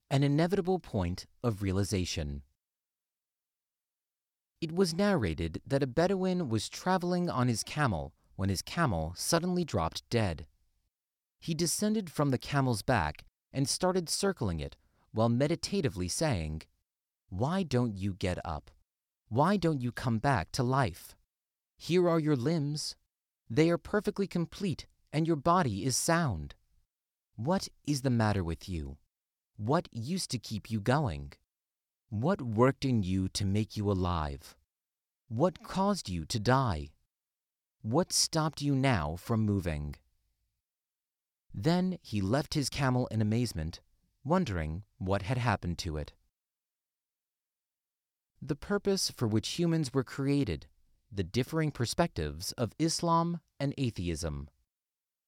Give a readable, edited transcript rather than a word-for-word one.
An inevitable point of realization. It was narrated that a Bedouin was traveling on his camel when his camel suddenly dropped dead. He descended from the camel's back and started circling it while meditatively saying, "Why don't you get up? Why don't you come back to life? Here are your limbs. They are perfectly complete and your body is sound. What is the matter with you? What used to keep you going? What worked in you to make you alive? What caused you to die? What stopped you now from moving?" Then he left his camel in amazement, wondering what had happened to it. The purpose for which humans were created, the differing perspectives of Islam and atheism.